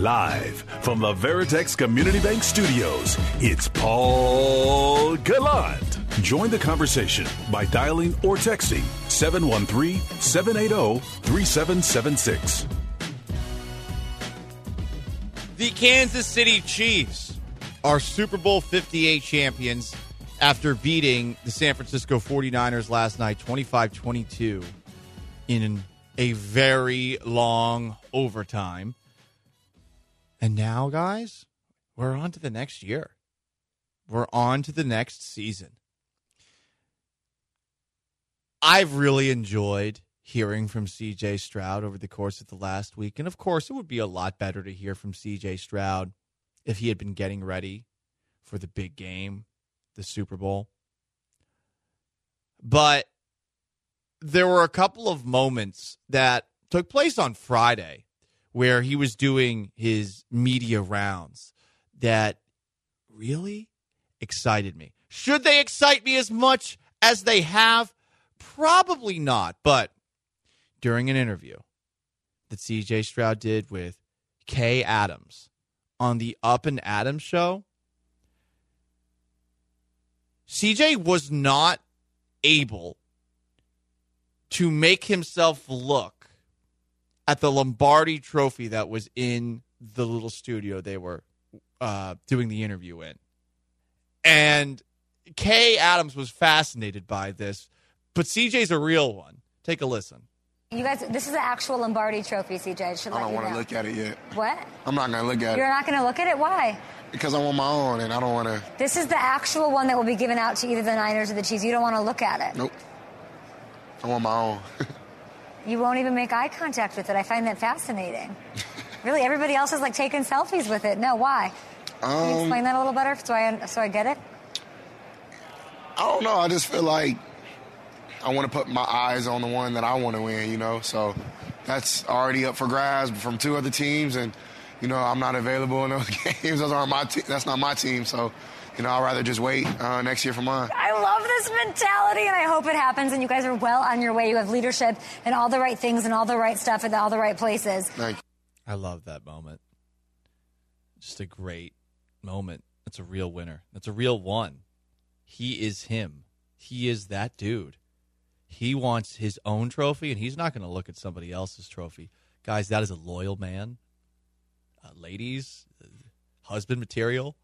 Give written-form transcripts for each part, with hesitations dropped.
Live from the Veritex Community Bank Studios, it's Paul Gallant. Join the conversation by dialing or texting 713-780-3776. The Kansas City Chiefs are Super Bowl 58 champions after beating the San Francisco 49ers last night 25-22 in a very long overtime. And now, guys, we're on to the next year. We're on to the next season. I've really enjoyed hearing from C.J. Stroud over the course of the last week. And, of course, it would be a lot better to hear from C.J. Stroud if he had been getting ready for the big game, the Super Bowl. But there were a couple of moments that took place on Friday where he was doing his media rounds that really excited me. Should they excite me as much as they have? Probably not. But during an interview that C.J. Stroud did with Kay Adams on the Up and Adams show, C.J. was not able to make himself look at the Lombardi trophy that was in the little studio they were doing the interview in. And Kay Adams was fascinated by this, but CJ's a real one. Take a listen. You guys, this is the actual Lombardi trophy, CJ. I don't want to look at it yet. What? I'm not going to look at it. You're not going to look at it? Why? Because I want my own, and I don't want to. This is the actual one that will be given out to either the Niners or the Chiefs. You don't want to look at it? Nope. I want my own. You won't even make eye contact with it. I find that fascinating. Really, everybody else is like taking selfies with it. No, why? Can you explain that a little better so I get it? I don't know. I just feel like I want to put my eyes on the one that I want to win, you know. So that's already up for grabs from two other teams, and you know I'm not available in those games. Those aren't my that's not my team. So you know I'd rather just wait next year for mine. I love this mentality, and I hope it happens. And you guys are well on your way. You have leadership and all the right things and all the right stuff and all the right places. Thank you. I love that moment. Just a great moment. That's a real winner. That's a real one. He is him. He is that dude. He wants his own trophy, and he's not going to look at somebody else's trophy. Guys, that is a loyal man. Ladies, husband material.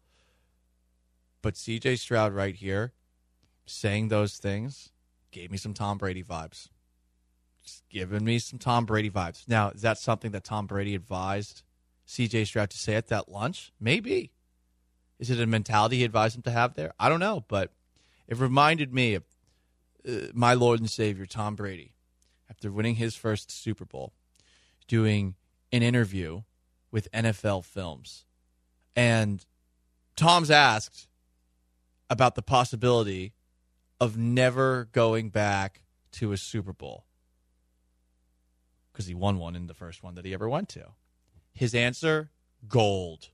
But C.J. Stroud right here, saying those things, gave me some Tom Brady vibes. Just giving me some Tom Brady vibes. Now, is that something that Tom Brady advised C.J. Stroud to say at that lunch? Maybe. Is it a mentality he advised him to have there? I don't know, but it reminded me of my Lord and Savior, Tom Brady, after winning his first Super Bowl, doing an interview with NFL Films. And Tom's asked about the possibility of never going back to a Super Bowl because he won one in the first one that he ever went to. His answer, gold.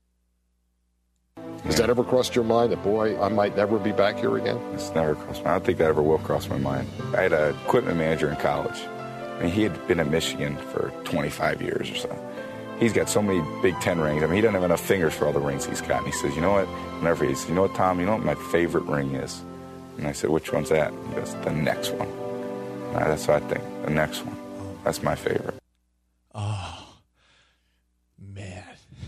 Has that ever crossed your mind that, boy, I might never be back here again? It's never crossed my mind. I don't think that ever will cross my mind. I had an equipment manager in college. I mean, he had been at Michigan for 25 years or so. He's got so many Big Ten rings. I mean, he doesn't have enough fingers for all the rings he's got. And he says, you know what? Whenever he says, you know what, Tom, you know what my favorite ring is? And I said, which one's that? He goes, the next one. That's what I think, the next one. That's my favorite. Oh, man.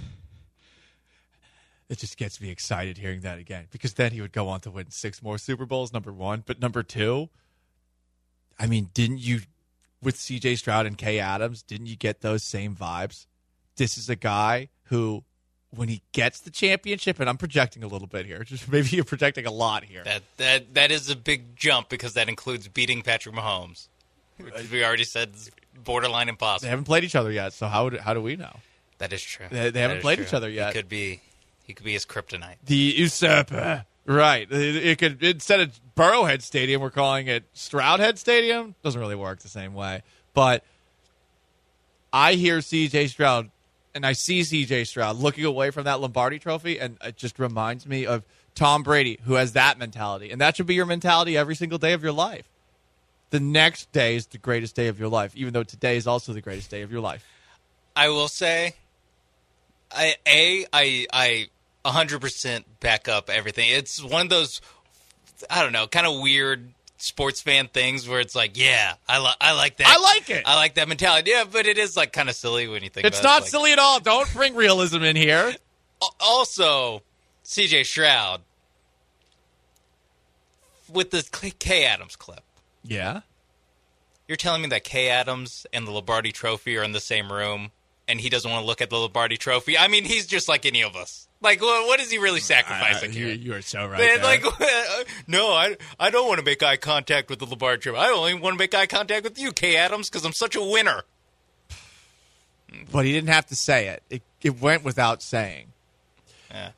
It just gets me excited hearing that again, because then he would go on to win 6 more Super Bowls, number one. But number two, I mean, didn't you, with C.J. Stroud and Kay Adams, didn't you get those same vibes? This is a guy who, when he gets the championship, and I'm projecting a little bit here, just maybe you're projecting a lot here. That is a big jump because that includes beating Patrick Mahomes, which we already said is borderline impossible. They haven't played each other yet, so how do we know? That is true. They haven't played each other yet. He could be his kryptonite. The usurper. Right. It could, instead of Burrowhead Stadium, we're calling it Stroudhead Stadium. Doesn't really work the same way. But I hear C.J. Stroud, and I see C.J. Stroud looking away from that Lombardi trophy, and it just reminds me of Tom Brady, who has that mentality. And that should be your mentality every single day of your life. The next day is the greatest day of your life, even though today is also the greatest day of your life. I will say, I 100% back up everything. It's one of those, I don't know, kind of weird sports fan things where it's like, yeah, I like that. I like it. I like that mentality. Yeah, but it is like kind of silly when you think It's about it. not Like, silly at all. Don't bring realism in here. Also, CJ Stroud with the Kay Adams clip. Yeah. You're telling me that Kay Adams and the Lombardi Trophy are in the same room, and he doesn't want to look at the Lombardi Trophy? I mean, he's just like any of us. Like, what is he really sacrificing here? You are so right. Man, there. like, no, I don't want to make eye contact with the Lombardi Trophy. I only want to make eye contact with you, Kay Adams, because I'm such a winner. But he didn't have to say it. It went without saying. Yeah.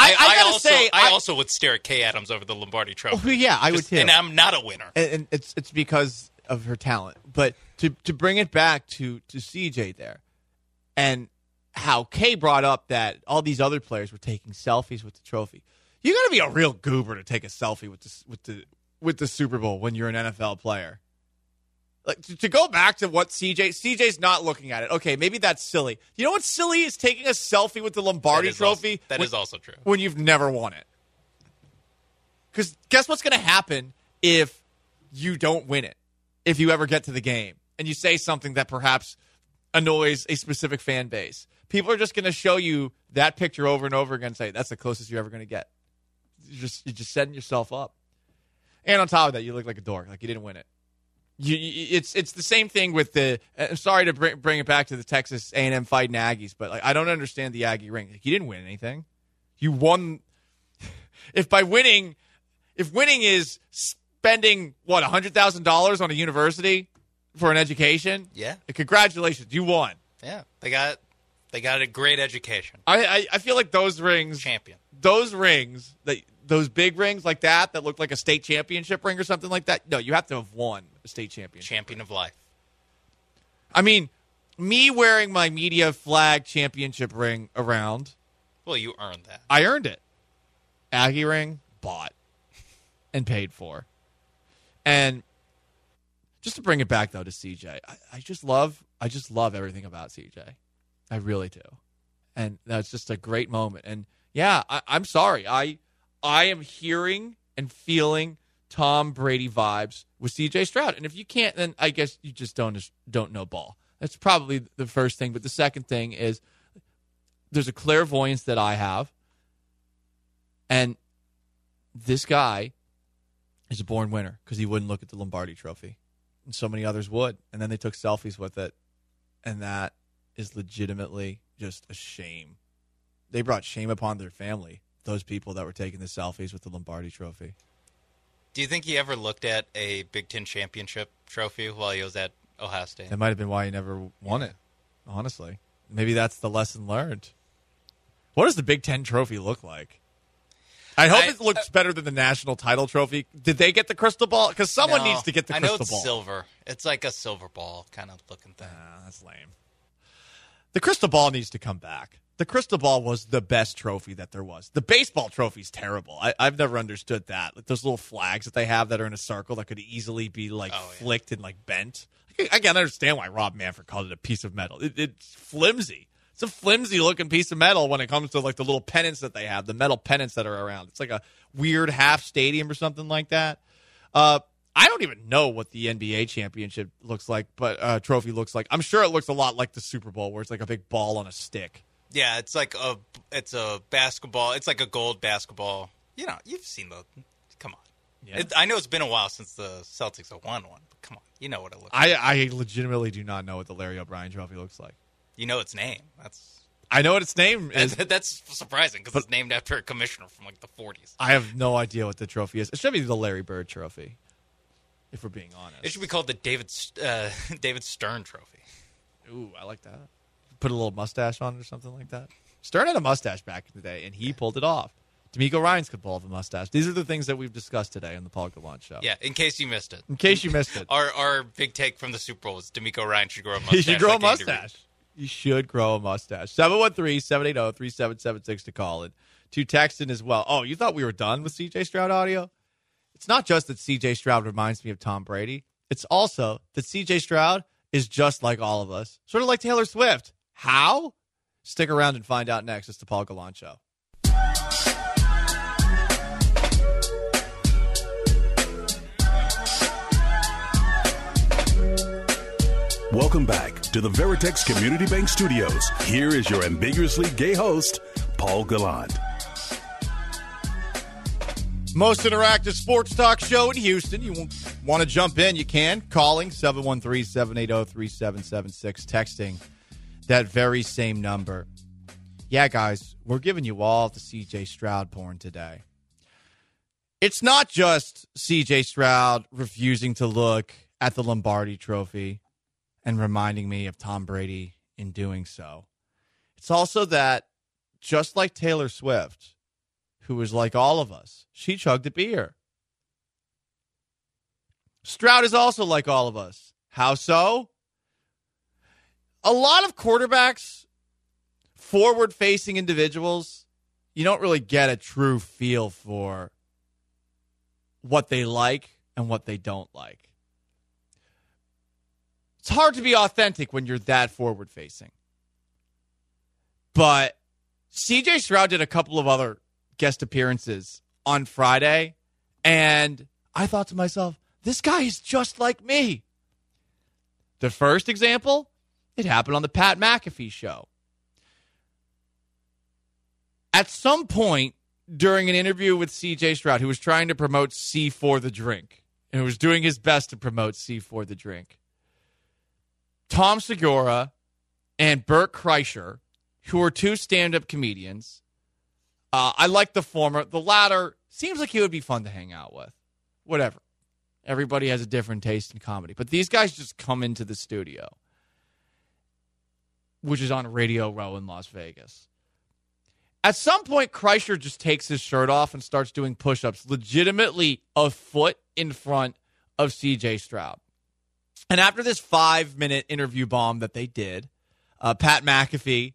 I also would stare at Kay Adams over the Lombardi Trophy. Oh, yeah, I would too. And I'm not a winner. And it's because of her talent. But to bring it back to CJ there, and how Kay brought up that all these other players were taking selfies with the trophy. You got to be a real goober to take a selfie with the Super Bowl when you're an NFL player. Like to go back to what CJ's not looking at it. Okay, maybe that's silly. You know what's silly is taking a selfie with the Lombardi Trophy. That is also true. When you've never won it. Because guess what's going to happen if you don't win it? If you ever get to the game and you say something that perhaps annoys a specific fan base, people are just going to show you that picture over and over again and say, that's the closest you're ever going to get. You're just setting yourself up. And on top of that, you look like a dork. Like you didn't win it. It's the same thing with the. I'm sorry to bring it back to the Texas A&M fighting Aggies, but like I don't understand the Aggie ring. Like, you didn't win anything. You won. If winning is spending $100,000 on a university for an education, yeah, congratulations, you won. Yeah, they got a great education. I feel like those rings, champion. Those rings those big rings like that look like a state championship ring or something like that. No, you have to have won a state championship. Champion of life. I mean, me wearing my media flag championship ring around. Well, you earned that. I earned it. Aggie ring, bought and paid for. And just to bring it back though to CJ, I just love everything about CJ. I really do. And that's just a great moment. And yeah, I'm sorry. I am hearing and feeling Tom Brady vibes with CJ Stroud. And if you can't, then I guess you just don't know ball. That's probably the first thing. But the second thing is there's a clairvoyance that I have. And this guy is a born winner because he wouldn't look at the Lombardi Trophy. And so many others would. And then they took selfies with it. And that is legitimately just a shame. They brought shame upon their family, those people that were taking the selfies with the Lombardi Trophy. Do you think he ever looked at a Big Ten championship trophy while he was at Ohio State? That might have been why he never won it, honestly. Maybe that's the lesson learned. What does the Big Ten trophy look like? I hope it looks better than the national title trophy. Did they get the crystal ball? Because someone needs to get the crystal ball. I know it's silver. It's like a silver ball kind of looking thing. That's lame. The crystal ball needs to come back. The crystal ball was the best trophy that there was. The baseball trophy's terrible. I've never understood that. Like those little flags that they have that are in a circle that could easily be flicked and bent. I can't understand why Rob Manfred called it a piece of metal. It's flimsy. It's a flimsy looking piece of metal when it comes to the little pennants that they have, the metal pennants that are around. It's like a weird half stadium or something like that. I don't even know what the NBA championship looks like, but trophy looks like. I'm sure it looks a lot like the Super Bowl, where it's like a big ball on a stick. Yeah, it's like a basketball. It's like a gold basketball. You know, you've seen the. Come on. Yeah. I know it's been a while since the Celtics have won one, but come on, you know what it looks like. I legitimately do not know what the Larry O'Brien trophy looks like. You know its name. I know what its name is. That's surprising because it's named after a commissioner from the 40s. I have no idea what the trophy is. It should be the Larry Bird trophy, if we're being honest. It should be called the David Stern trophy. Ooh, I like that. Put a little mustache on it or something like that. Stern had a mustache back in the day, and he pulled it off. D'Amico Ryans could pull off a mustache. These are the things that we've discussed today on the Paul Gallant Show. Yeah, in case you missed it. In case you missed it. Our big take from the Super Bowl is D'Amico Ryans should grow a mustache. He should grow a mustache. You should grow a mustache. 713-780-3776 to call it. To text in as well. Oh, you thought we were done with C.J. Stroud audio? It's not just that C.J. Stroud reminds me of Tom Brady. It's also that C.J. Stroud is just like all of us. Sort of like Taylor Swift. How? Stick around and find out next. It's the Paul Gallant Show. Welcome back to the Veritex Community Bank Studios. Here is your ambiguously gay host, Paul Gallant. Most interactive sports talk show in Houston. You want to jump in, you can. Calling 713-780-3776. Texting that very same number. Yeah, guys, we're giving you all the C.J. Stroud porn today. It's not just C.J. Stroud refusing to look at the Lombardi Trophy and reminding me of Tom Brady in doing so. It's also that, just like Taylor Swift, who is like all of us, she chugged a beer. Stroud is also like all of us. How so? A lot of quarterbacks, forward-facing individuals, you don't really get a true feel for what they like and what they don't like. It's hard to be authentic when you're that forward-facing. But C.J. Stroud did a couple of other guest appearances on Friday, and I thought to myself, this guy is just like me. The first example, it happened on the Pat McAfee show. At some point during an interview with C.J. Stroud, who was trying to promote C4 the drink, and who was doing his best to promote C4 the drink, Tom Segura and Bert Kreischer, who are two stand-up comedians. I like the former. The latter seems like he would be fun to hang out with. Whatever. Everybody has a different taste in comedy. But these guys just come into the studio, which is on Radio Row in Las Vegas. At some point, Kreischer just takes his shirt off and starts doing push-ups legitimately a foot in front of C.J. Stroud. And after this 5-minute interview bomb that they did, Pat McAfee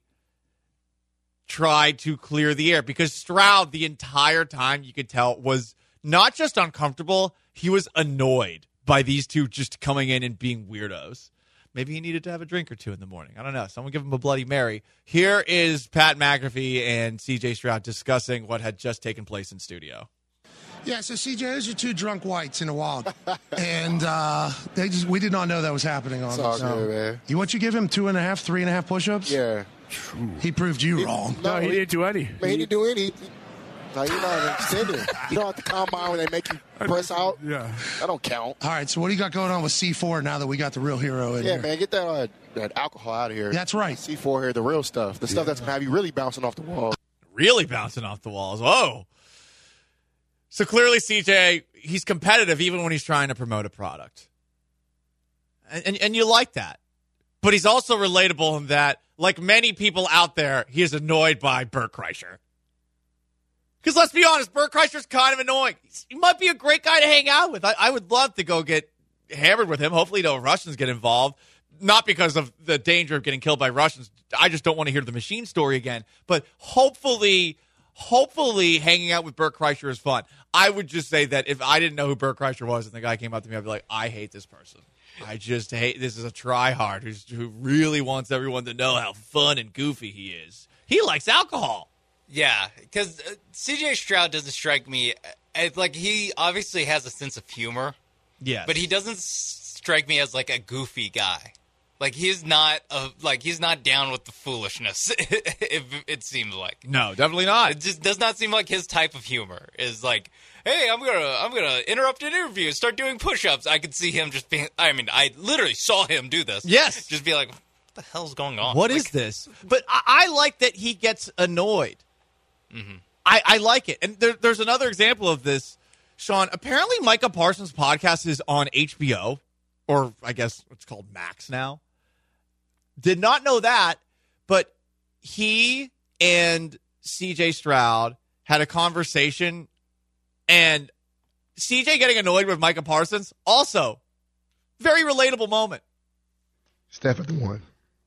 tried to clear the air because Stroud, the entire time, you could tell, was not just uncomfortable, he was annoyed by these two just coming in and being weirdos. Maybe he needed to have a drink or two in the morning. I don't know. Someone give him a Bloody Mary. Here is Pat McAfee and C.J. Stroud discussing what had just taken place in studio. Yeah, so CJ, those are two drunk whites in the wild, and we did not know that was happening on us. Good, man. What you give him 2.5, 3.5 push-ups? Yeah. He proved you wrong. No, he didn't do any. Man, he didn't do any. No, you're not extended. You don't have to combine when they make you press out. Yeah, that don't count. All right, so what do you got going on with C4 now that we got the real hero in here? Yeah, man, get that alcohol out of here. That's right. C4 here, the real stuff, the stuff that's gonna have you really bouncing off the walls. Really bouncing off the walls. Whoa. So clearly, CJ, he's competitive even when he's trying to promote a product. And you like that. But he's also relatable in that, like many people out there, he is annoyed by Bert Kreischer. Because let's be honest, Bert Kreischer's kind of annoying. He might be a great guy to hang out with. I would love to go get hammered with him. Hopefully no Russians get involved. Not because of the danger of getting killed by Russians. I just don't want to hear the machine story again. But hopefully hanging out with Bert Kreischer is fun. I would just say that if I didn't know who Bert Kreischer was and the guy came up to me, I'd be like, I hate this person. I just hate, this is a try-hard who really wants everyone to know how fun and goofy he is. He likes alcohol. Yeah, because C.J. Stroud doesn't strike me as, like, he obviously has a sense of humor. Yes. But he doesn't strike me as, like, a goofy guy. Like, he's not down with the foolishness, it seems like. No, definitely not. It just does not seem like his type of humor is like, hey, I'm gonna interrupt an interview and start doing push-ups. I could see him just being, I mean, I literally saw him do this. Yes. Just be like, what the hell's going on? What is this? But I like that he gets annoyed. Mm-hmm. I like it. And there's another example of this, Sean. Apparently Micah Parsons' podcast is on HBO, or I guess it's called Max now. Did not know that, but he and C.J. Stroud had a conversation, and C.J. getting annoyed with Micah Parsons, also very relatable moment. Steph at the 1.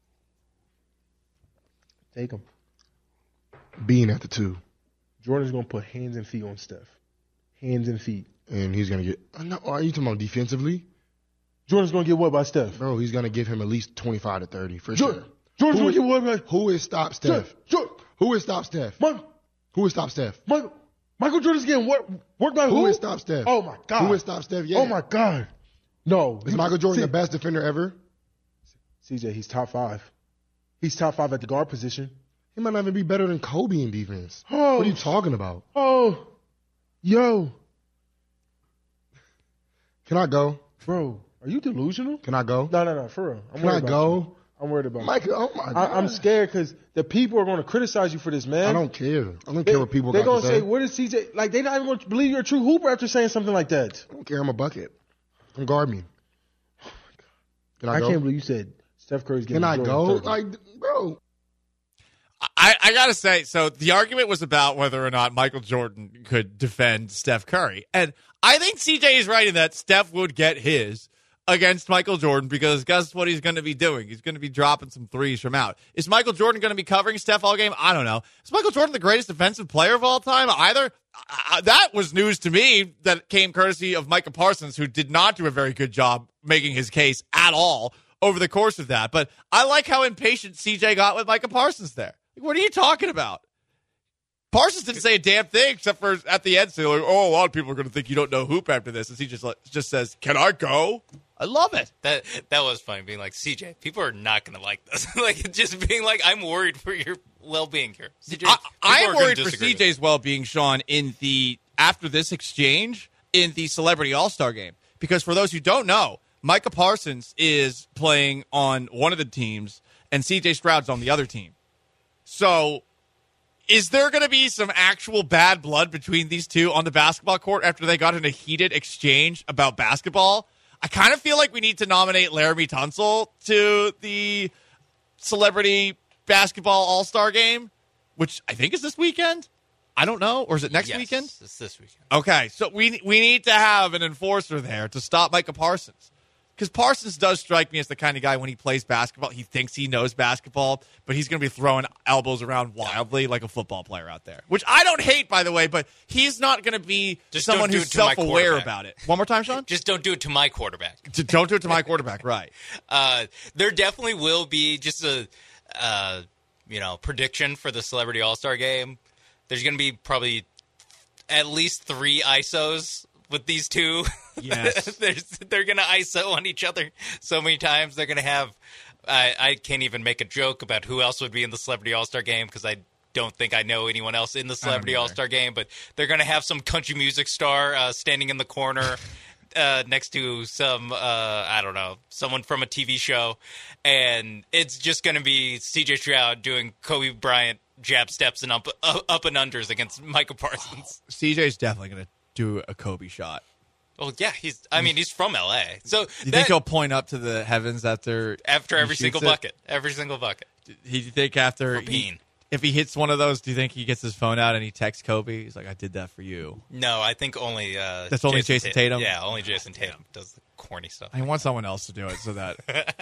Take him. Bean at the 2. Jordan's going to put hands and feet on Steph. Hands and feet. And he's going to get – are you talking about defensively? Jordan's going to get what by Steph? Bro, he's going to give him at least 25 to 30 for sure. Jordan's going to get one back. Who has stopped Steph? Who has stopped Steph? Who has stopped Steph? Michael Jordan's getting worked by who? Who has stopped Steph? Oh, my God. Who has stopped Steph? Yeah. Oh, my God. No. Is Michael Jordan the best defender ever? CJ, he's top 5. He's top 5 at the guard position. He might not even be better than Kobe in defense. Oh. What are you talking about? Oh. Yo. Can I go? Bro, are you delusional? Can I go? No, for real. Can I go? I'm worried about Michael, oh my God. I'm scared because the people are going to criticize you for this, man. I don't care. I don't care what people got to say. They're going to say, what is CJ? Like, they're not even going to believe you're a true hooper after saying something like that. I don't care. I'm a bucket. Come guard me. Oh my God. Can I go? I can't believe you said Steph Curry's getting Can I go? Like, bro. I got to say, so the argument was about whether or not Michael Jordan could defend Steph Curry. And I think CJ is right in that Steph would get his against Michael Jordan because guess what he's going to be doing? He's going to be dropping some threes from out. Is Michael Jordan going to be covering Steph all game? I don't know. Is Michael Jordan the greatest defensive player of all time? Either. That was news to me that came courtesy of Micah Parsons, who did not do a very good job making his case at all over the course of that. But I like how impatient CJ got with Micah Parsons there. What are you talking about? Parsons didn't say a damn thing except for at the end, saying, like, "Oh, a lot of people are going to think you don't know hoop after this," and he just says, "Can I go?" I love it. That was funny, being like, CJ, people are not going to like this. Like, just being like, I'm worried for your well-being here. CJ, I'm worried for CJ's well-being, Sean, after this exchange in the Celebrity All-Star Game. Because for those who don't know, Micah Parsons is playing on one of the teams, and CJ Stroud's on the other team. So is there going to be some actual bad blood between these two on the basketball court after they got in a heated exchange about basketball? I kind of feel like we need to nominate Laramie Tunsil to the Celebrity Basketball All-Star Game, which I think is this weekend. I don't know. Or is it next weekend? It's this weekend. Okay, so we need to have an enforcer there to stop Micah Parsons. Because Parsons does strike me as the kind of guy when he plays basketball, he thinks he knows basketball, but he's going to be throwing elbows around wildly like a football player out there. Which I don't hate, by the way, but he's not going to be someone who's self-aware about it. One more time, Sean? Just don't do it to my quarterback. Don't do it to my quarterback, right. There definitely will be just a prediction for the Celebrity All-Star Game. There's going to be probably at least 3 ISOs with these two. Yes. They're going to ISO on each other so many times. They're going to have I can't even make a joke about who else would be in the Celebrity All-Star Game because I don't think I know anyone else in the Celebrity All-Star Game. But they're going to have some country music star standing in the corner next to some, I don't know, someone from a TV show. And it's just going to be CJ Stroud doing Kobe Bryant jab steps and up and unders against Micah Parsons. CJ's definitely going to do a Kobe shot. Well, yeah, he's from LA. So you think he'll point up to the heavens after every single bucket? Every single bucket. Do you think if he hits one of those, do you think he gets his phone out and he texts Kobe? He's like, "I did that for you." No, I think only that's only Jason Tatum. Yeah, only Jason Tatum does the corny stuff. I want someone else to do it so that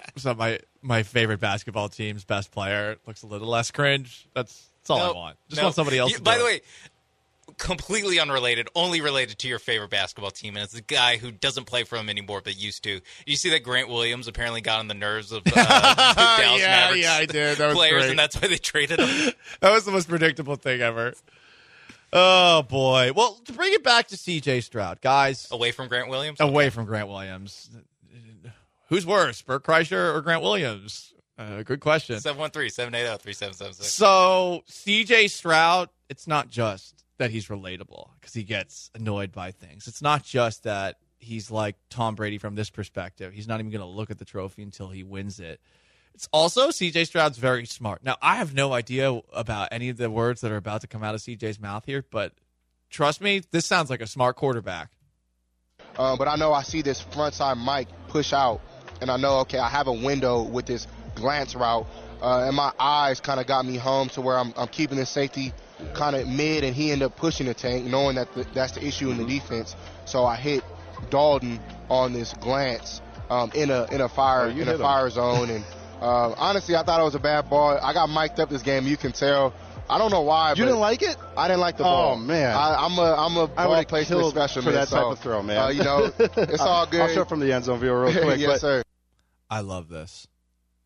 my favorite basketball team's best player looks a little less cringe. That's all I want. Just want somebody else to do it. By the way, completely unrelated, only related to your favorite basketball team, and it's the guy who doesn't play for them anymore but used to. You see that Grant Williams apparently got on the nerves of Dallas Mavericks I did. That was players, great. And that's why they traded him. That was the most predictable thing ever. Oh, boy. Well, to bring it back to C.J. Stroud, guys. Away from Grant Williams? Away from Grant Williams. Who's worse, Bert Kreischer or Grant Williams? Good question. 713-780-3776. So, C.J. Stroud, it's not just that he's relatable because he gets annoyed by things. It's not just that he's like Tom Brady from this perspective. He's not even going to look at the trophy until he wins it. It's also CJ Stroud's very smart. Now, I have no idea about any of the words that are about to come out of CJ's mouth here, but trust me, this sounds like a smart quarterback. But I know I see this front side mic push out, and I know, okay, I have a window with this glance route, and my eyes kind of got me home to where I'm keeping this safety kind of mid, and he ended up pushing the tank, knowing that that's the issue in the defense. So I hit Dalton on this glance in a fire zone, and honestly, I thought it was a bad ball. I got mic'd up this game. You can tell. I don't know why. You didn't like it? I didn't like the ball. Oh man, I'm a ball placement specialist for that type of throw, man. It's all good. I'll show from the end zone view real quick. Yes, sir. I love this.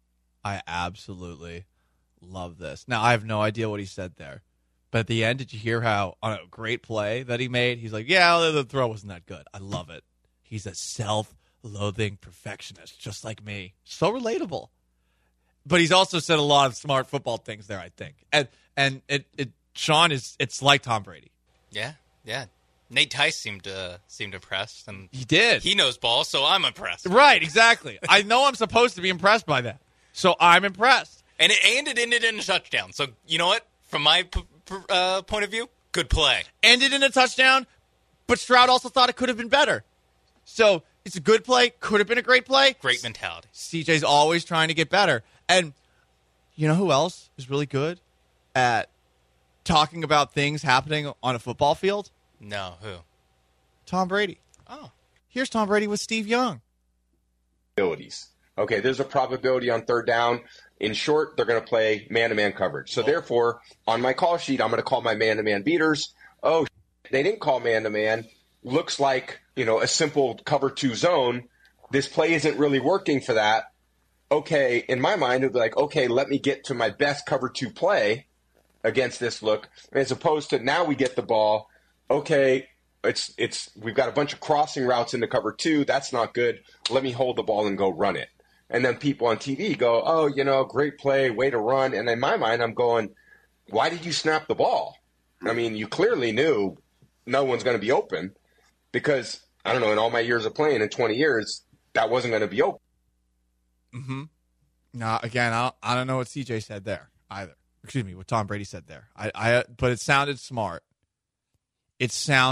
I absolutely love this. Now, I have no idea what he said there. But at the end, did you hear how on a great play that he made, he's like, yeah, the throw wasn't that good. I love it. He's a self-loathing perfectionist, just like me. So relatable. But he's also said a lot of smart football things there, I think. And Sean, it's like Tom Brady. Yeah. Nate Tice seemed impressed. And he did. He knows ball, so I'm impressed. Right, exactly. I know I'm supposed to be impressed by that. So I'm impressed. And it ended in a touchdown. So you know what? From my point of view, good play. Ended in a touchdown, but Stroud also thought it could have been better. So it's a good play. Could have been a great play. Great mentality. CJ's always trying to get better. And you know who else is really good at talking about things happening on a football field? No, who? Tom Brady. Oh. Here's Tom Brady with Steve Young. Abilities. Okay, there's a probability on third down. In short, they're going to play man-to-man coverage. So therefore, on my call sheet, I'm going to call my man-to-man beaters. Oh, they didn't call man-to-man. Looks like, a simple cover 2 zone. This play isn't really working for that. Okay, in my mind, it would be like, okay, let me get to my best cover 2 play against this look, as opposed to now we get the ball. Okay, we've got a bunch of crossing routes into cover 2. That's not good. Let me hold the ball and go run it. And then people on TV go, oh, great play, way to run. And in my mind, I'm going, why did you snap the ball? I mean, you clearly knew no one's going to be open because, I don't know, in all my years of playing, in 20 years, that wasn't going to be open. Mm-hmm. Now, again, I don't know what CJ said there either. Excuse me, what Tom Brady said there. But it sounded smart. And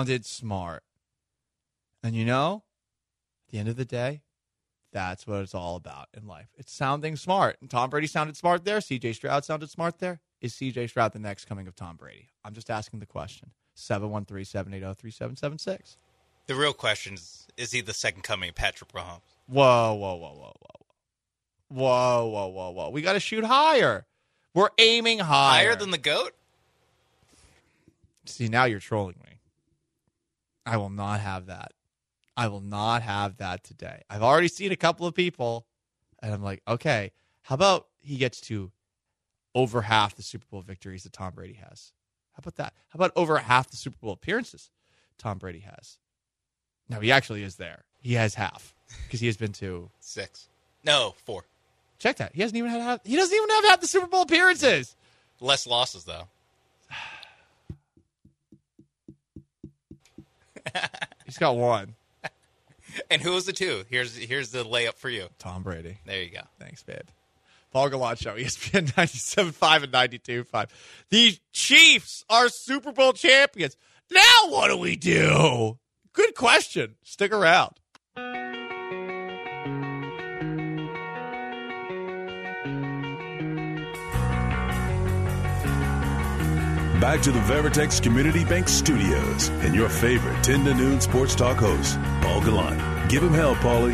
at the end of the day, that's what it's all about in life. It's sounding smart. And Tom Brady sounded smart there. CJ Stroud sounded smart there. Is CJ Stroud the next coming of Tom Brady? I'm just asking the question. 713-780-3776. The real question is he the second coming of Patrick Mahomes? Whoa. We got to shoot higher. We're aiming higher. Higher than the GOAT? See, now you're trolling me. I will not have that. I will not have that today. I've already seen a couple of people, and I'm like, okay, how about he gets to over half the Super Bowl victories that Tom Brady has? How about that? How about over half the Super Bowl appearances Tom Brady has? No, he actually is there. He has half because he has been to 6. No, 4. Check that. He doesn't even have half the Super Bowl appearances. Less losses, though. He's got 1. And who was the 2? Here's the layup for you. Tom Brady. There you go. Thanks, babe. Paul Gallant Show, ESPN 97.5 and 92.5. The Chiefs are Super Bowl champions. Now what do we do? Good question. Stick around. Back to the Veritex Community Bank Studios and your favorite 10 to noon sports talk host, Paul Gallant. Give him hell, Paulie.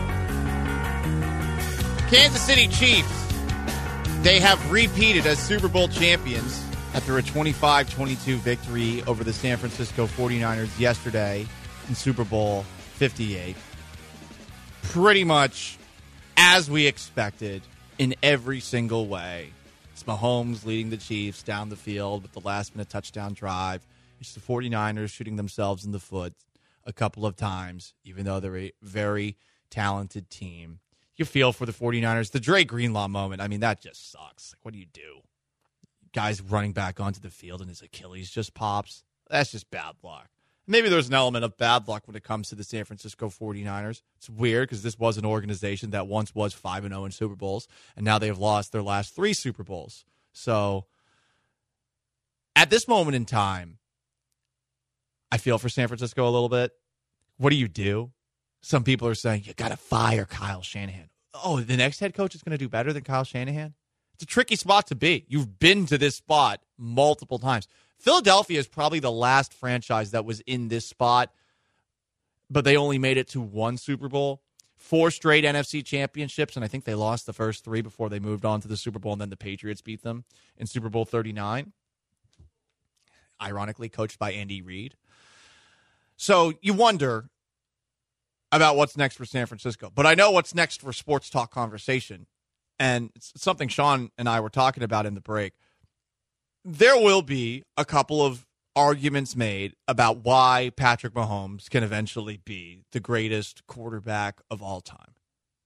Kansas City Chiefs, they have repeated as Super Bowl champions after a 25-22 victory over the San Francisco 49ers yesterday in Super Bowl 58. Pretty much as we expected in every single way. It's Mahomes leading the Chiefs down the field with the last-minute touchdown drive. It's the 49ers shooting themselves in the foot a couple of times, even though they're a very talented team. You feel for the 49ers. The Dre Greenlaw moment, I mean, that just sucks. Like, what do you do? Guy's running back onto the field and his Achilles just pops. That's just bad luck. Maybe there's an element of bad luck when it comes to the San Francisco 49ers. It's weird because this was an organization that once was 5-0 in Super Bowls, and now they've lost their last 3 Super Bowls. So at this moment in time, I feel for San Francisco a little bit. What do you do? Some people are saying, you got to fire Kyle Shanahan. Oh, the next head coach is going to do better than Kyle Shanahan? It's a tricky spot to be. You've been to this spot multiple times. Philadelphia is probably the last franchise that was in this spot, but they only made it to 1 Super Bowl, 4 straight NFC championships, and I think they lost the first 3 before they moved on to the Super Bowl, and then the Patriots beat them in Super Bowl 39. Ironically, coached by Andy Reid. So you wonder about what's next for San Francisco. But I know what's next for Sports Talk Conversation, and it's something Sean and I were talking about in the break. There will be a couple of arguments made about why Patrick Mahomes can eventually be the greatest quarterback of all time.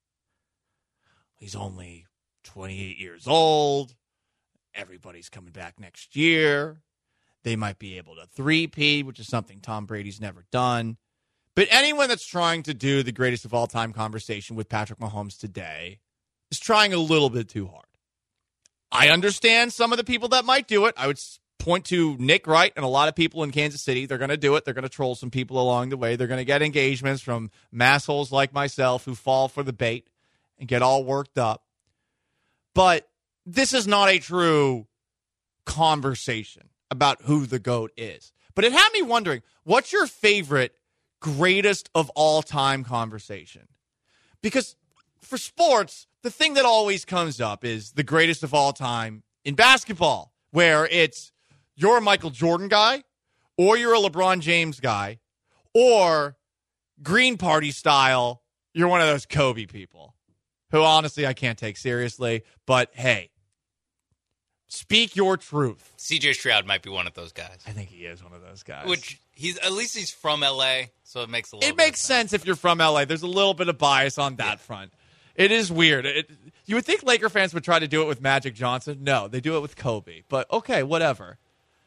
He's only 28 years old. Everybody's coming back next year. They might be able to three-peat, which is something Tom Brady's never done. But anyone that's trying to do the greatest of all time conversation with Patrick Mahomes today is trying a little bit too hard. I understand some of the people that might do it. I would point to Nick Wright and a lot of people in Kansas City. They're going to do it. They're going to troll some people along the way. They're going to get engagements from massholes like myself who fall for the bait and get all worked up. But this is not a true conversation about who the GOAT is. But it had me wondering, what's your favorite greatest of all time conversation? Because for sports, the thing that always comes up is the greatest of all time in basketball, where it's you're a Michael Jordan guy, or you're a LeBron James guy, or Green Party style, you're one of those Kobe people who honestly I can't take seriously. But hey, speak your truth. CJ Stroud might be one of those guys. I think he is one of those guys. Which at least he's from LA, so it makes a little. It makes sense if you're from LA. There's a little bit of bias on that front. It is weird. You would think Laker fans would try to do it with Magic Johnson. No, they do it with Kobe. But okay, whatever.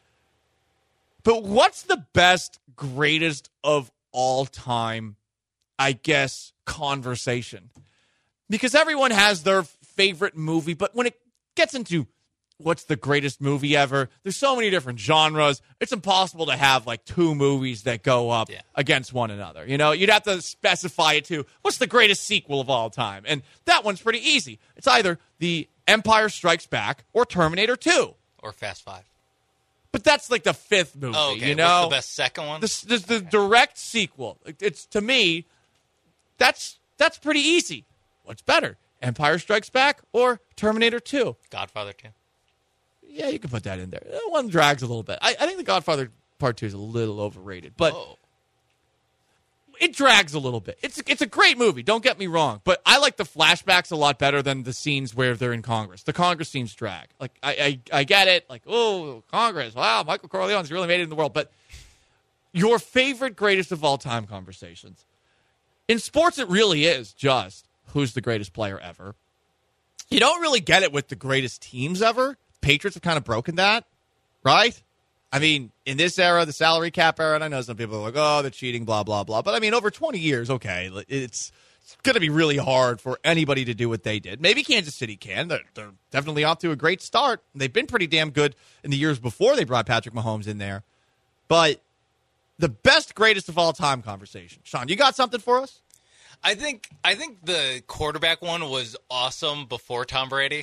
But what's the best, greatest of all time, I guess, conversation? Because everyone has their favorite movie, but when it gets into what's the greatest movie ever, there's so many different genres. It's impossible to have like two movies that go up against one another. You know, you'd have to specify it to what's the greatest sequel of all time. And that one's pretty easy. It's either The Empire Strikes Back or Terminator 2. Or Fast 5. But that's like the fifth movie, oh, okay. You know? What's the best second one? The direct sequel. It's, to me, that's pretty easy. What's better, Empire Strikes Back or Terminator 2? Godfather 2. Yeah, you can put that in there. That one drags a little bit. I think The Godfather Part 2 is a little overrated, but it drags a little bit. It's a great movie, don't get me wrong, but I like the flashbacks a lot better than the scenes where they're in Congress. The Congress scenes drag. Like, I get it. Like, oh, Congress, wow, Michael Corleone's really made it in the world. But your favorite greatest of all time conversations. In sports, it really is just who's the greatest player ever. You don't really get it with the greatest teams ever. Patriots have kind of broken that, right? I mean, in this era, the salary cap era, and I know some people are like, oh, they're cheating, blah, blah, blah. But, I mean, over 20 years, okay, it's going to be really hard for anybody to do what they did. Maybe Kansas City can. They're definitely off to a great start. They've been pretty damn good in the years before they brought Patrick Mahomes in there. But the best, greatest of all time conversation. Sean, you got something for us? I think the quarterback one was awesome before Tom Brady.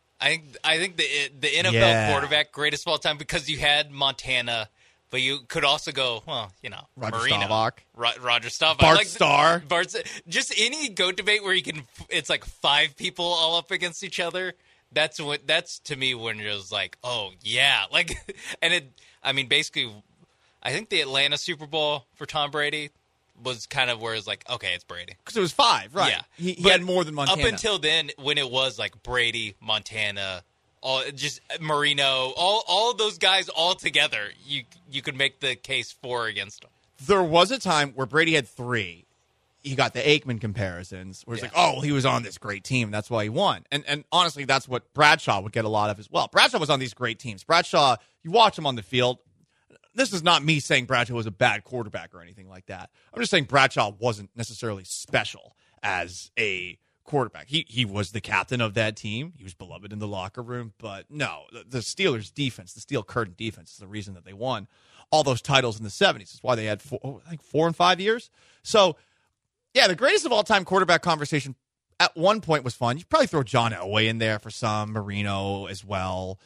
I think the NFL quarterback greatest of all time because you had Montana, but you could also go, well, you know, Roger Marino, Staubach, Roger Staubach, Bart Starr, just any GOAT debate where you can. It's like five people all up against each other. That's to me when it was like, oh yeah, like, and it. I mean, basically, I think the Atlanta Super Bowl for Tom Brady was kind of where it's like, okay, it's Brady. Because it was 5, right? Yeah. He had more than Montana. Up until then, when it was like Brady, Montana, just Marino, all of those guys all together, you could make the case for or against them. There was a time where Brady had 3. He got the Aikman comparisons, where it's like, oh, he was on this great team, that's why he won. And honestly, that's what Bradshaw would get a lot of as well. Bradshaw was on these great teams. Bradshaw, you watch him on the field. This is not me saying Bradshaw was a bad quarterback or anything like that. I'm just saying Bradshaw wasn't necessarily special as a quarterback. He was the captain of that team. He was beloved in the locker room. But no, the Steelers' defense, the Steel Curtain defense, is the reason that they won all those titles in the 70s. That's why they had 4 and 5 years. So, yeah, the greatest of all-time quarterback conversation at one point was fun. You probably throw John Elway in there for some, Marino as well.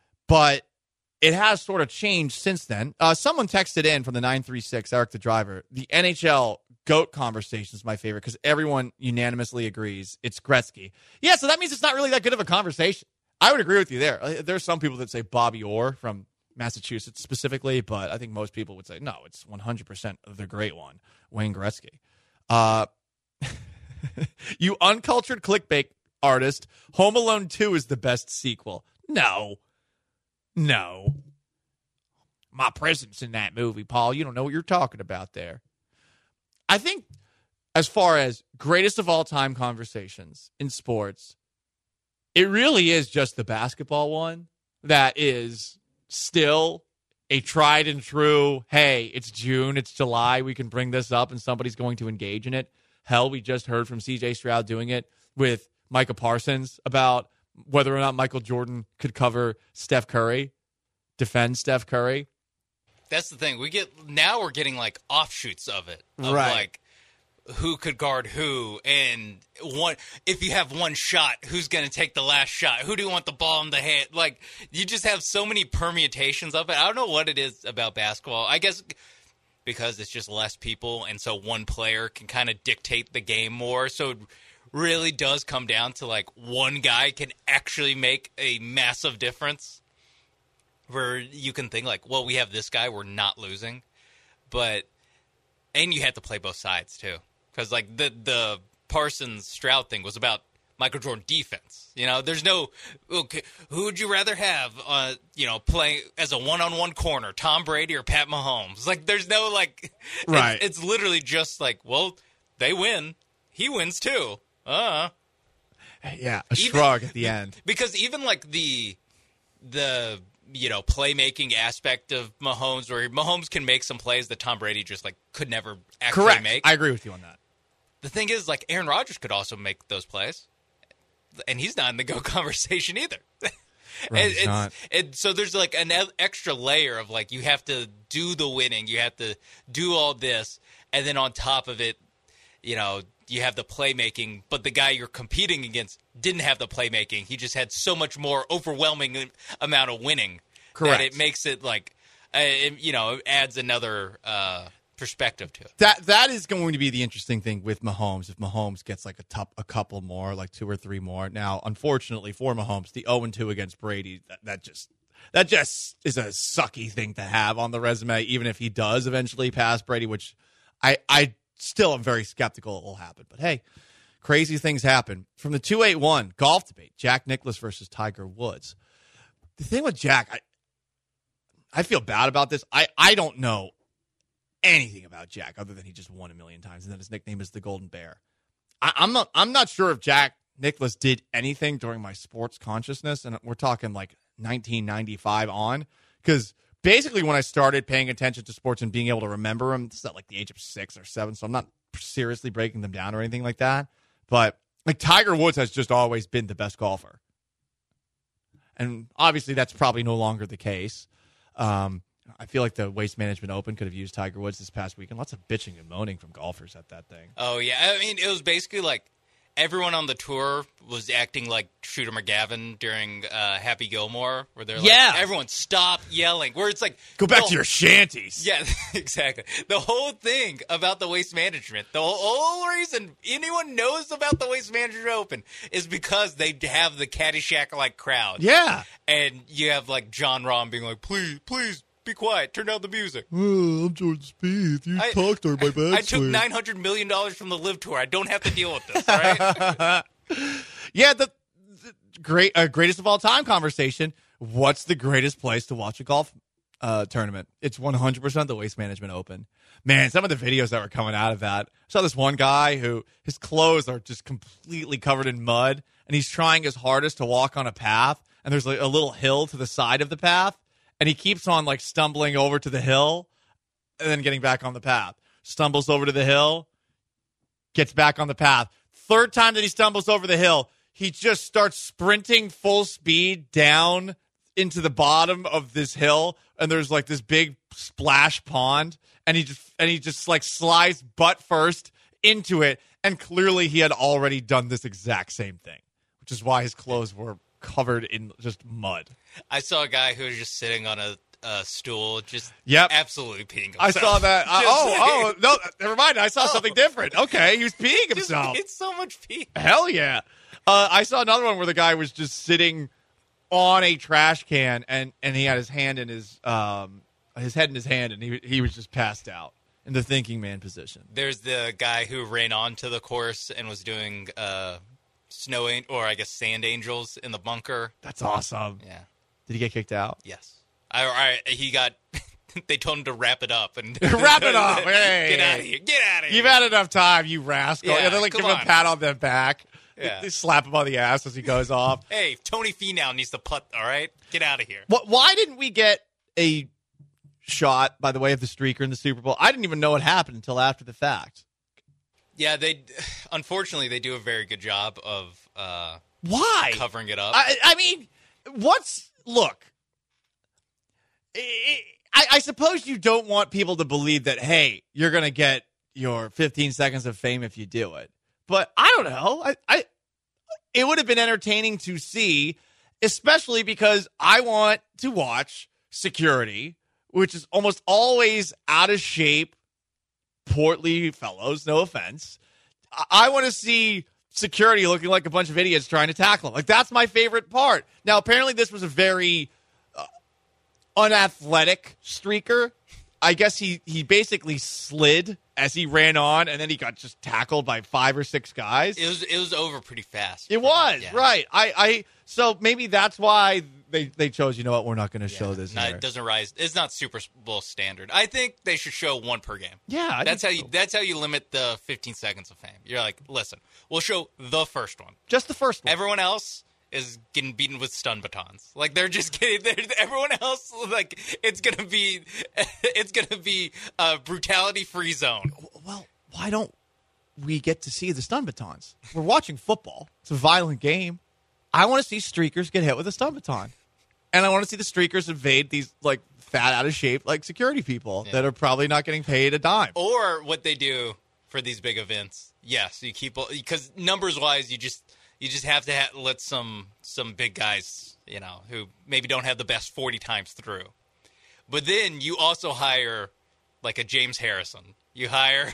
But it has sort of changed since then. Someone texted in from the 936, Eric the Driver. The NHL GOAT conversation is my favorite because everyone unanimously agrees it's Gretzky. Yeah, so that means it's not really that good of a conversation. I would agree with you there. There's some people that say Bobby Orr from Massachusetts specifically, but I think most people would say, no, it's 100% the great one, Wayne Gretzky. You uncultured clickbait artist, Home Alone 2 is the best sequel. No. My presence in that movie, Paul. You don't know what you're talking about there. I think as far as greatest of all time conversations in sports, it really is just the basketball one that is still a tried and true, hey, it's June, it's July, we can bring this up and somebody's going to engage in it. Hell, we just heard from C.J. Stroud doing it with Micah Parsons about whether or not Michael Jordan could cover Steph Curry, defend Steph Curry. That's the thing. We're getting like offshoots of it. Of right. Like who could guard who, and if you have one shot, who's going to take the last shot? Who do you want the ball in the hand? Like, you just have so many permutations of it. I don't know what it is about basketball. I guess because it's just less people, and so one player can kind of dictate the game more. So it really does come down to like one guy can actually make a massive difference. Where you can think like, well, we have this guy, we're not losing. And you have to play both sides too. Because like the Parsons-Stroud thing was about Michael Jordan defense. You know, there's no, okay, who would you rather have, playing as a one-on-one corner, Tom Brady or Pat Mahomes? Like, there's no like, right. It's literally just like, well, they win, he wins too. Yeah, a shrug at the end. Because even like the playmaking aspect of Mahomes, where Mahomes can make some plays that Tom Brady just like could never actually make. I agree with you on that. The thing is, like, Aaron Rodgers could also make those plays, and he's not in the GOAT conversation either. Right, so there's like an extra layer of like, you have to do the winning, you have to do all this, and then on top of it, you have the playmaking, but the guy you're competing against didn't have the playmaking. He just had so much more overwhelming amount of winning. Correct. That it makes it like, it adds another perspective to it. That is going to be the interesting thing with Mahomes. If Mahomes gets like a couple more, like 2 or 3 more. Now, unfortunately for Mahomes, the 0-2 against Brady, that just is a sucky thing to have on the resume, even if he does eventually pass Brady, which I still am very skeptical it will happen. But hey, crazy things happen. From the 281 golf debate, Jack Nicklaus versus Tiger Woods. The thing with Jack, I feel bad about this. I don't know anything about Jack other than he just won 1 million times and then his nickname is the Golden Bear. I'm not sure if Jack Nicklaus did anything during my sports consciousness, and we're talking like 1995 on, because basically when I started paying attention to sports and being able to remember them, this is at like the age of 6 or 7, so I'm not seriously breaking them down or anything like that. But like Tiger Woods has just always been the best golfer. And obviously that's probably no longer the case. I feel like the Waste Management Open could have used Tiger Woods this past weekend. Lots of bitching and moaning from golfers at that thing. Oh, yeah. I mean, it was basically like everyone on the tour was acting like Shooter McGavin during Happy Gilmore, where they're like, everyone stop yelling, where it's like, go back to your shanties. Yeah, exactly. The whole thing about the Waste Management, the whole reason anyone knows about the Waste Management Open is because they have the Caddyshack-like crowd. Yeah. And you have like John Rahm being like, please, be quiet. Turn down the music. Oh, I'm Jordan Spieth. You talked during my backswing. I took $900 million from the Live Tour. I don't have to deal with this, all right? Yeah, the greatest of all time conversation. What's the greatest place to watch a golf tournament? It's 100% the Waste Management Open. Man, some of the videos that were coming out of that. I saw this one guy who his clothes are just completely covered in mud, and he's trying his hardest to walk on a path, and there's like a little hill to the side of the path. And he keeps on, like, stumbling over to the hill and then getting back on the path. Stumbles over to the hill, gets back on the path. Third time that he stumbles over the hill, he just starts sprinting full speed down into the bottom of this hill. And there's, like, this big splash pond. And he just like, slides butt first into it. And clearly he had already done this exact same thing, which is why his clothes were covered in just mud. I saw a guy who was just sitting on a stool, just absolutely peeing himself. I saw that. No, never mind. I saw something different. Okay, he was peeing himself. It's so much pee. Hell yeah. I saw another one where the guy was just sitting on a trash can and he had his hand in his head in his hand, and he was just passed out in the thinking man position. There's the guy who ran onto the course and was doing sand angels in the bunker. That's awesome. Yeah. Did he get kicked out? Yes. He got. They told him to wrap it up and wrap it up. Hey, get out of here. Get out of here. You've had enough time, you rascal. Yeah, They're give him a pat on the back. Yeah. They slap him on the ass as he goes off. Hey, Tony Finau needs to putt. All right, get out of here. Why didn't we get a shot, by the way, of the streaker in the Super Bowl? I didn't even know it happened until after the fact. Yeah, unfortunately they do a very good job of why covering it up. I mean, look. I suppose you don't want people to believe that, hey, you're going to get your 15 seconds of fame if you do it. But I don't know. It would have been entertaining to see, especially because I want to watch security, which is almost always out of shape, portly fellows, no offense. I want to see security looking like a bunch of idiots trying to tackle them. Like, that's my favorite part. Now, apparently this was a very unathletic streaker. I guess he basically slid as he ran on, and then he got just tackled by 5 or 6 guys. It was over pretty fast. It was, yeah. Right. So maybe that's why they chose, you know what, we're not going to show this. It doesn't rise. It's not Super Bowl standard. I think they should show one per game. Yeah. That's how you limit the 15 seconds of fame. You're like, listen, we'll show the first one. Just the first one. Everyone else is getting beaten with stun batons. Like, they're just getting everyone else, like, it's gonna be a brutality free zone. Well, why don't we get to see the stun batons? We're watching football. It's a violent game. I want to see streakers get hit with a stun baton, and I want to see the streakers invade these like fat, out of shape like security people that are probably not getting paid a dime. Or what they do for these big events. Yes, you keep, because numbers wise, you just have to let some big guys, who maybe don't have the best 40 times through. But then you also hire like a James Harrison. You hire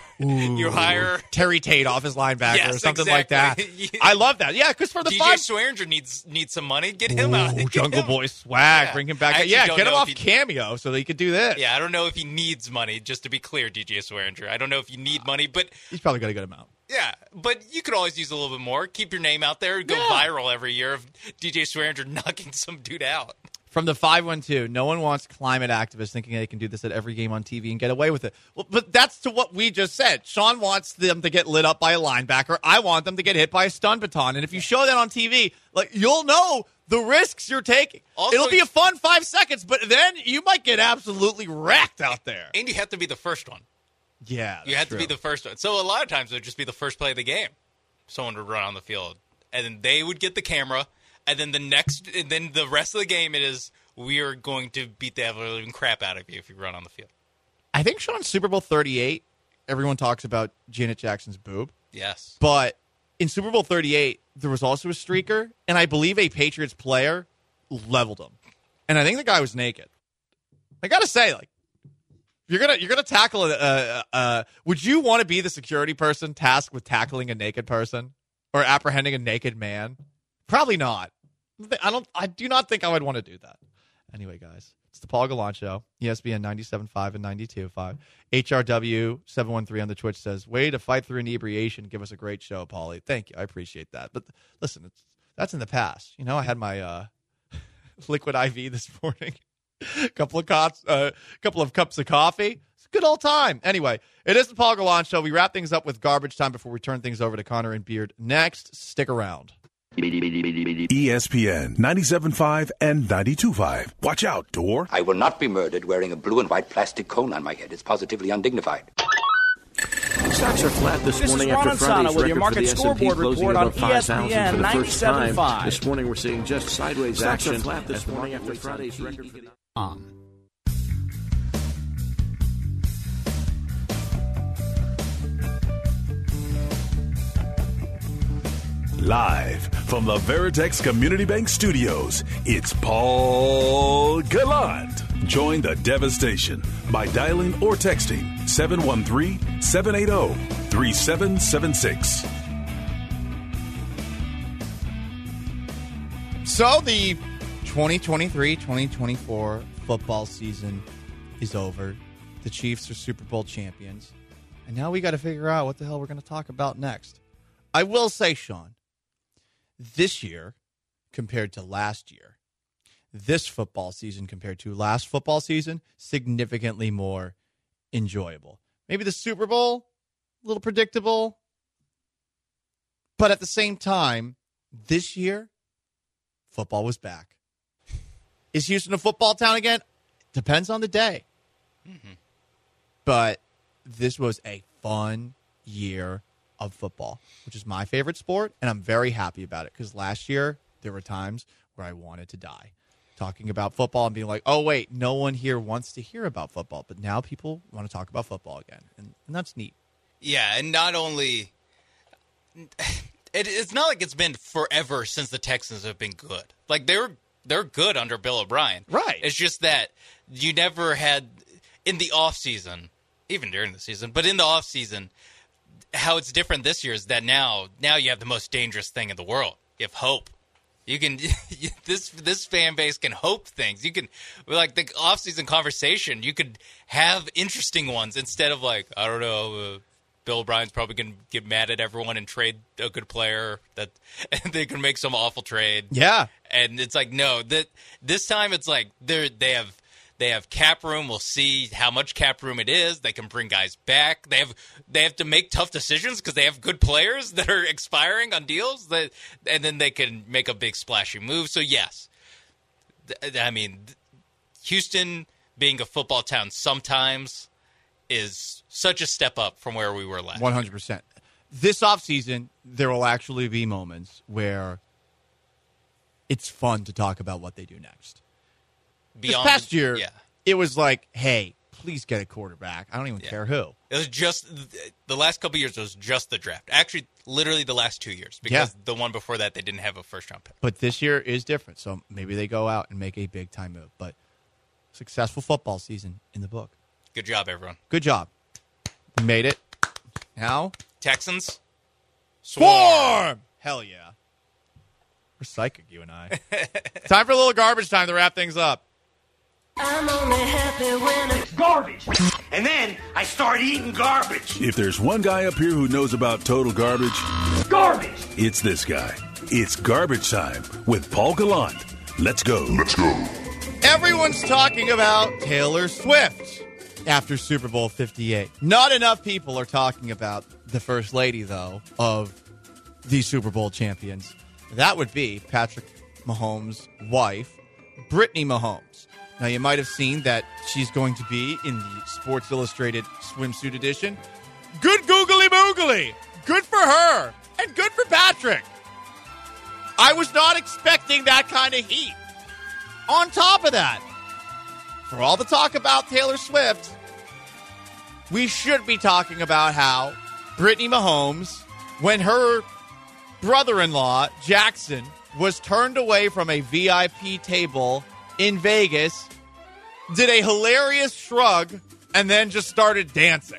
Terry Tate off his linebacker, yes, or something exactly. like that. I love that. Yeah, because for the DJ Swearinger needs some money. Get him out. Jungle Boy swag. Bring him back. Yeah, get him off Cameo so that he could do this. Yeah, I don't know if he needs money, just to be clear, DJ Swearinger. I don't know if you need money, but he's probably got a good amount. Yeah, but you could always use a little bit more. Keep your name out there. Go viral every year of DJ Swearinger knocking some dude out. From the 512, no one wants climate activists thinking they can do this at every game on TV and get away with it. Well, but that's to what we just said. Sean wants them to get lit up by a linebacker. I want them to get hit by a stun baton. And if you show that on TV, like, you'll know the risks you're taking. Also, it'll be a fun 5 seconds, but then you might get absolutely wrecked out there. And you have to be the first one. Yeah, you have to be the first one. So a lot of times it would just be the first play of the game. Someone would run on the field, and then they would get the camera, and then the rest of the game we are going to beat the ever-living crap out of you if you run on the field. I think Sean, Super Bowl 38, everyone talks about Janet Jackson's boob. Yes, but in Super Bowl 38, there was also a streaker, and I believe a Patriots player leveled him, and I think the guy was naked. I gotta say, like, you're gonna tackle would you want to be the security person tasked with tackling a naked person or apprehending a naked man? Probably not. I do not think I would want to do that. Anyway, guys, it's the Paul Gallant Show, ESPN 97.5 and 92.5. HRW 713 on the Twitch says, way to fight through inebriation. Give us a great show, Paulie. Thank you. I appreciate that. But listen, that's in the past. I had my liquid IV this morning. A couple of cups of coffee. It's a good old time. Anyway, it is the Paul Gallant Show. We wrap things up with garbage time before we turn things over to Connor and Beard. Next, stick around. ESPN 97.5 and 92.5. Watch out, door. I will not be murdered wearing a blue and white plastic cone on my head. It's positively undignified. Stocks are flat this morning after Friday's with your market scoreboard report on ESPN for the first time. This morning we're seeing just sideways action. Stocks are flat this morning after Friday's record. Live from the Veritex Community Bank Studios, it's Paul Gallant. Join the devastation by dialing or texting 713-780-3776. So the 2023-2024 football season is over. The Chiefs are Super Bowl champions. And now we got to figure out what the hell we're going to talk about next. I will say, Sean, this year compared to last year, this football season compared to last football season, significantly more enjoyable. Maybe the Super Bowl, a little predictable. But at the same time, this year, football was back. Is Houston a football town again? Depends on the day. Mm-hmm. But this was a fun year of football, which is my favorite sport, and I'm very happy about it because last year there were times where I wanted to die talking about football and being like, oh, wait, no one here wants to hear about football. But now people want to talk about football again, and that's neat. Yeah, and not only it's not like it's been forever since the Texans have been good. Like they're good under Bill O'Brien. Right. It's just that you never had in the offseason, even during the season, but in the offseason, how it's different this year is that now you have the most dangerous thing in the world. You have hope. You can this fan base can hope things. You can, like the offseason conversation, you could have interesting ones instead of like, I don't know, Bill O'Brien's probably going to get mad at everyone and trade a good player that and they can make some awful trade. Yeah. And it's like, no, this time it's like they have cap room. We'll see how much cap room it is. They can bring guys back. They have to make tough decisions because they have good players that are expiring on deals and then they can make a big splashy move. So yes, I mean, Houston being a football town sometimes is such a step up from where we were last. 100%. This offseason, there will actually be moments where it's fun to talk about what they do next. This past year, It was like, hey, please get a quarterback. I don't even care who. It was just the last couple of years was just the draft. Actually, literally the last 2 years because the one before that they didn't have a first-round pick. But this year is different, so maybe they go out and make a big-time move. But successful football season in the book. Good job, everyone. Good job. We made it. Now? Texans. Swarm! Hell yeah. We're psychic, you and I. Time for a little garbage time to wrap things up. I'm only happy when it's garbage. And then I start eating garbage. If there's one guy up here who knows about total garbage, it's this guy. It's Garbage Time with Paul Gallant. Let's go. Everyone's talking about Taylor Swift after Super Bowl 58. Not enough people are talking about the First Lady, though, of the Super Bowl champions. That would be Patrick Mahomes' wife, Brittany Mahomes. Now, you might have seen that she's going to be in the Sports Illustrated swimsuit edition. Good googly moogly. Good for her. And good for Patrick. I was not expecting that kind of heat. On top of that, for all the talk about Taylor Swift, we should be talking about how Brittany Mahomes, when her brother-in-law, Jackson, was turned away from a VIP table in Vegas, did a hilarious shrug, and then just started dancing.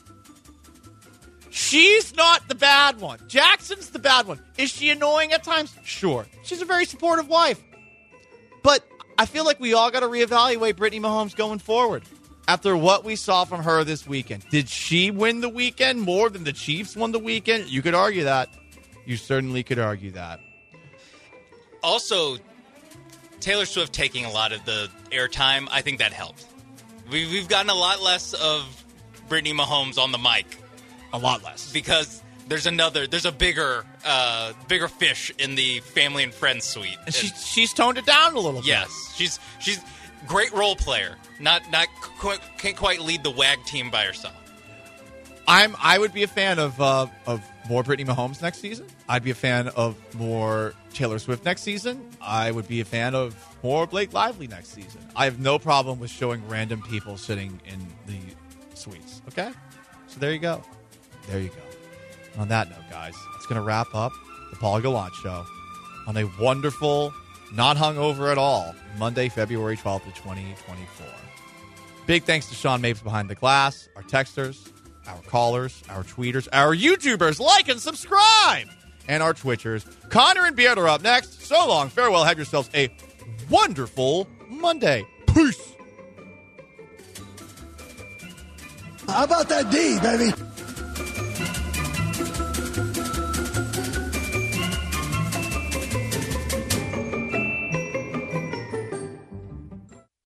She's not the bad one. Jackson's the bad one. Is she annoying at times? Sure. She's a very supportive wife. But I feel like we all got to reevaluate Brittany Mahomes going forward after what we saw from her this weekend. Did she win the weekend more than the Chiefs won the weekend? You could argue that. You certainly could argue that. Also, Taylor Swift taking a lot of the airtime, I think that helped. We've gotten a lot less of Brittany Mahomes on the mic. A lot less. Because there's a bigger fish in the family and friends suite. And she's toned it down a little bit. Yes. She's great role player. Can't quite lead the WAG team by herself. I would be a fan of more Brittany Mahomes next season. I'd be a fan of more Taylor Swift next season. I would be a fan of more Blake Lively next season. I have no problem with showing random people sitting in the suites. Okay? So there you go. There you go. On that note, guys, it's going to wrap up the Paul Gallant Show on a wonderful, not hungover at all, Monday, February 12th of 2024. Big thanks to Sean Mapes behind the glass, our texters, our callers, our tweeters, our YouTubers. Like and subscribe! And our Twitchers. Connor and Beard are up next. So long. Farewell. Have yourselves a wonderful Monday. Peace! How about that D, baby?